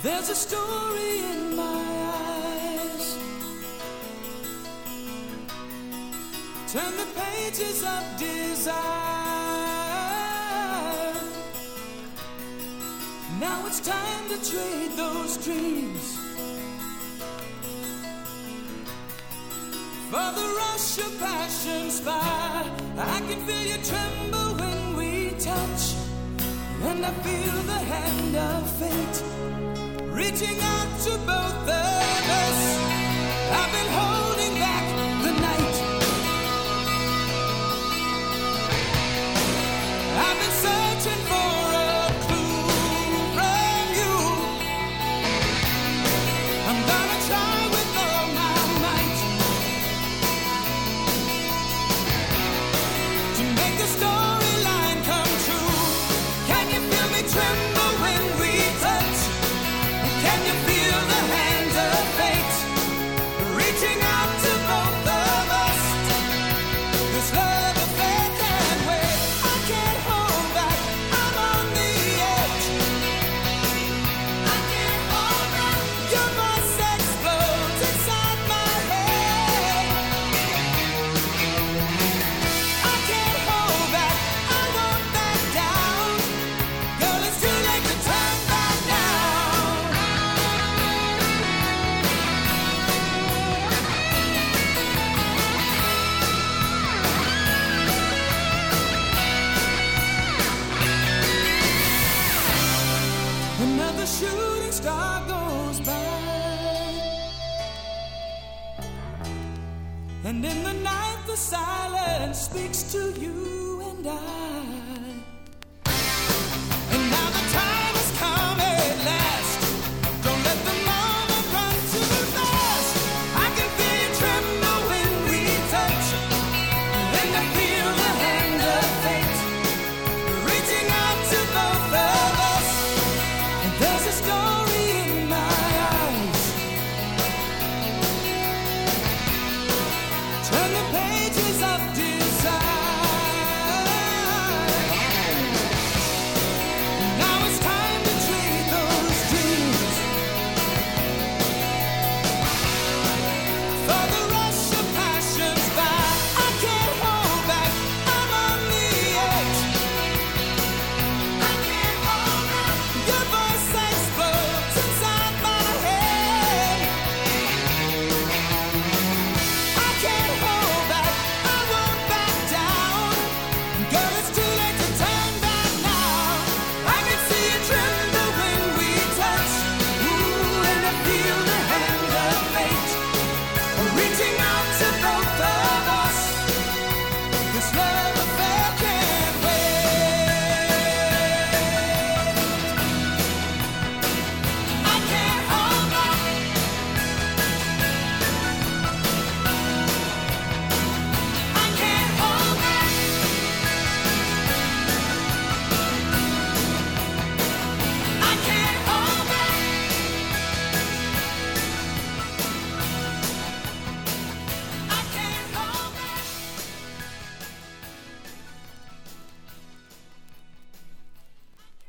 There's a story in my eyes. Turn the pages of desire. Now it's time to trade those dreams for the rush of passion's fire. I can feel you tremble when we touch, and I feel the hand of fate reaching out to both of us. I've been holding back the night. I've been searching for a clue from you. I'm gonna try with all my might to make the storyline come true. Can you feel me tremble when we touch? Can you feel the hands of fate reaching out to both of us? This love affair can't wait. I can't hold back. I'm on the edge. I can't hold back. Your voice explodes inside my head. I can't hold back. I won't back down. Girl, it's too late to turn back now. Another shooting star goes by, and in the night the silence speaks to you and I.